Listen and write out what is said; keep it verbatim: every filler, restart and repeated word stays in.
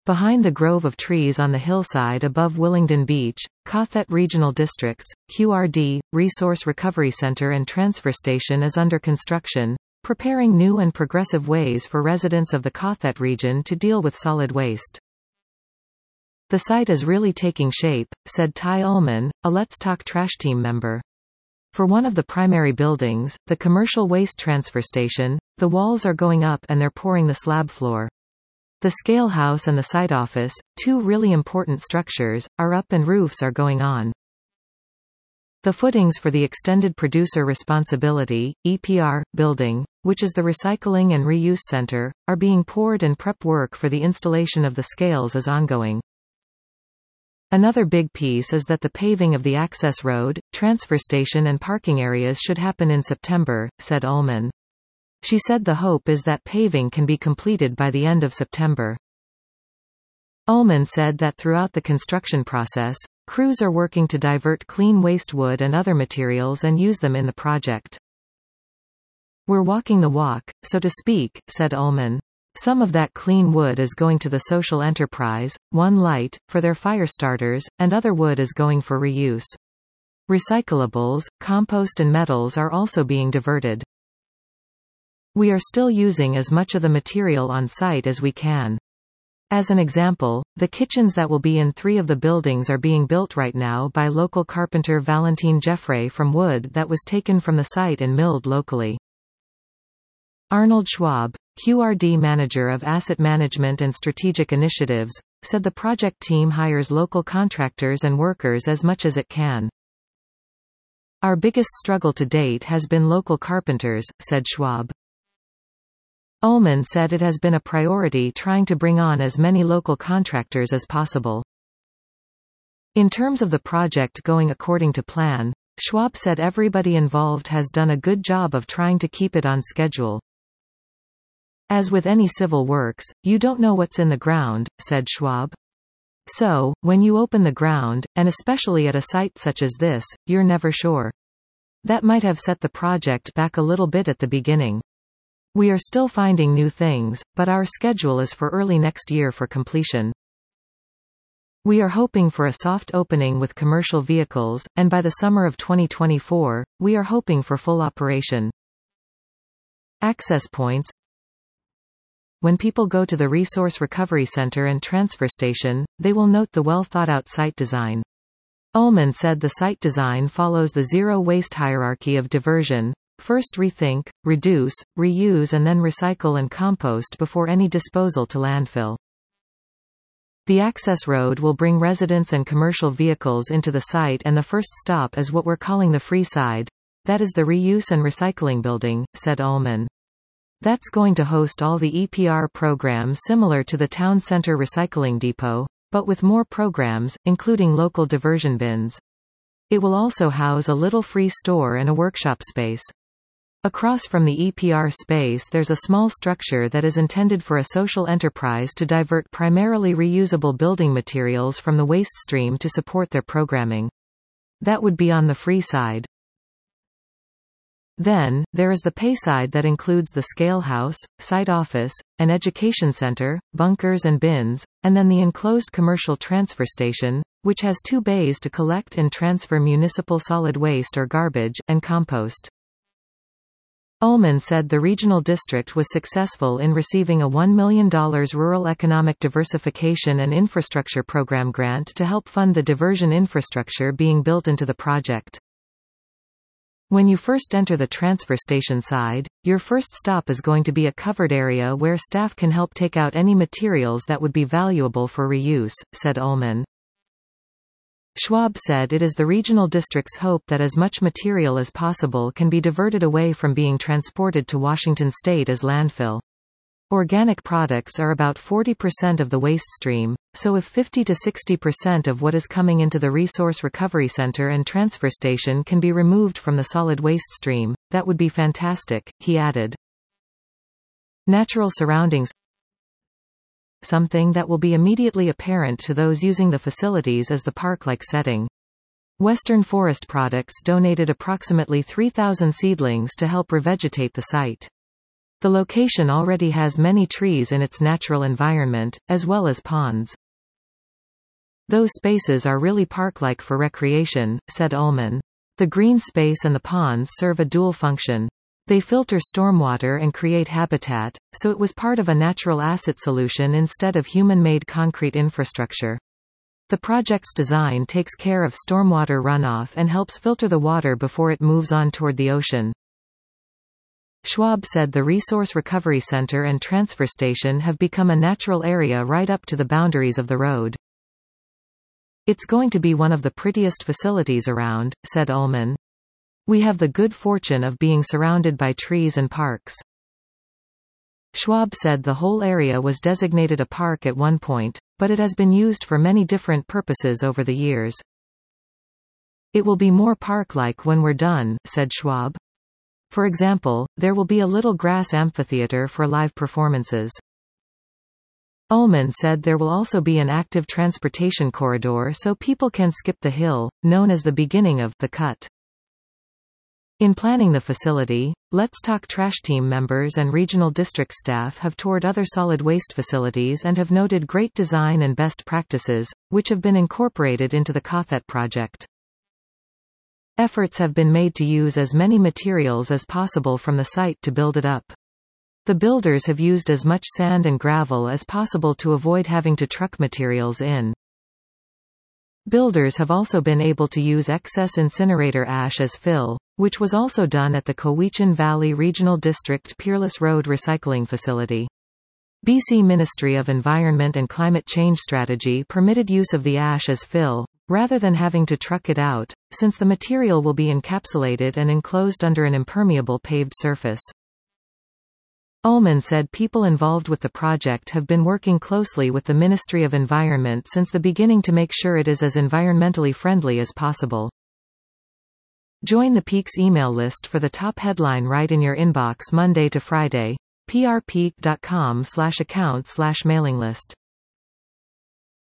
Behind the grove of trees on the hillside above Willingdon Beach, Cawthett Regional Districts, Q R D, Resource Recovery Center and Transfer Station is under construction, preparing new and progressive ways for residents of the Cawthett region to deal with solid waste. The site is really taking shape, said Ty Ullman, a Let's Talk Trash team member. For one of the primary buildings, the commercial waste transfer station, the walls are going up and they're pouring the slab floor. The scale house and the site office, two really important structures, are up and roofs are going on. The footings for the Extended Producer Responsibility, E P R, building, which is the Recycling and Reuse Center, are being poured and prep work for the installation of the scales is ongoing. Another big piece is that the paving of the access road, transfer station and parking areas should happen in September, said Ullman. She said the hope is that paving can be completed by the end of September. Ullman said that throughout the construction process, crews are working to divert clean waste wood and other materials and use them in the project. We're walking the walk, so to speak, said Ullman. Some of that clean wood is going to the social enterprise, One Light, for their fire starters, and other wood is going for reuse. Recyclables, compost and metals are also being diverted. We are still using as much of the material on site as we can. As an example, the kitchens that will be in three of the buildings are being built right now by local carpenter Valentine Jeffrey from wood that was taken from the site and milled locally. Arnold Schwab, Q R D Manager of Asset Management and Strategic Initiatives, said the project team hires local contractors and workers as much as it can. Our biggest struggle to date has been local carpenters, said Schwab. Ullman said it has been a priority trying to bring on as many local contractors as possible. In terms of the project going according to plan, Schwab said everybody involved has done a good job of trying to keep it on schedule. As with any civil works, you don't know what's in the ground, said Schwab. So, when you open the ground, and especially at a site such as this, you're never sure. That might have set the project back a little bit at the beginning. We are still finding new things, but our schedule is for early next year for completion. We are hoping for a soft opening with commercial vehicles, and by the summer of twenty twenty-four, we are hoping for full operation. Access points. When people go to the Resource Recovery Center and Transfer Station, they will note the well-thought-out site design. Ullman said the site design follows the zero-waste hierarchy of diversion. First rethink, reduce, reuse and then recycle and compost before any disposal to landfill. The access road will bring residents and commercial vehicles into the site and the first stop is what we're calling the free side. That is the reuse and recycling building, said Ullman. That's going to host all the E P R programs similar to the town center recycling depot, but with more programs, including local diversion bins. It will also house a little free store and a workshop space. Across from the E P R space there's a small structure that is intended for a social enterprise to divert primarily reusable building materials from the waste stream to support their programming. That would be on the free side. Then, there is the pay side that includes the scale house, site office, an education center, bunkers and bins, and then the enclosed commercial transfer station, which has two bays to collect and transfer municipal solid waste or garbage, and compost. Ullman said the regional district was successful in receiving a one million dollars Rural Economic Diversification and Infrastructure Program grant to help fund the diversion infrastructure being built into the project. When you first enter the transfer station side, your first stop is going to be a covered area where staff can help take out any materials that would be valuable for reuse, said Ullman. Schwab said it is the regional district's hope that as much material as possible can be diverted away from being transported to Washington state as landfill. Organic products are about forty percent of the waste stream, so if fifty to sixty percent of what is coming into the Resource Recovery Center and Transfer Station can be removed from the solid waste stream, that would be fantastic, he added. Natural surroundings. Something that will be immediately apparent to those using the facilities is the park-like setting. Western Forest Products donated approximately three thousand seedlings to help revegetate the site. The location already has many trees in its natural environment, as well as ponds. Those spaces are really park-like for recreation, said Ullman. The green space and the ponds serve a dual function. They filter stormwater and create habitat, so it was part of a natural asset solution instead of human-made concrete infrastructure. The project's design takes care of stormwater runoff and helps filter the water before it moves on toward the ocean. Schwab said the Resource Recovery Center and transfer station have become a natural area right up to the boundaries of the road. It's going to be one of the prettiest facilities around, said Ullman. We have the good fortune of being surrounded by trees and parks. Schwab said the whole area was designated a park at one point, but it has been used for many different purposes over the years. It will be more park-like when we're done, said Schwab. For example, there will be a little grass amphitheater for live performances. Ullman said there will also be an active transportation corridor so people can skip the hill, known as the beginning of the cut. In planning the facility, Let's Talk Trash team members and regional district staff have toured other solid waste facilities and have noted great design and best practices, which have been incorporated into the Cothet project. Efforts have been made to use as many materials as possible from the site to build it up. The builders have used as much sand and gravel as possible to avoid having to truck materials in. Builders have also been able to use excess incinerator ash as fill, which was also done at the Cowichan Valley Regional District Peerless Road Recycling Facility. B C Ministry of Environment and Climate Change Strategy permitted use of the ash as fill, rather than having to truck it out, since the material will be encapsulated and enclosed under an impermeable paved surface. Ullman said people involved with the project have been working closely with the Ministry of Environment since the beginning to make sure it is as environmentally friendly as possible. Join the Peaks email list for the top headline right in your inbox Monday to Friday. p r peak dot com slash account slash mailing list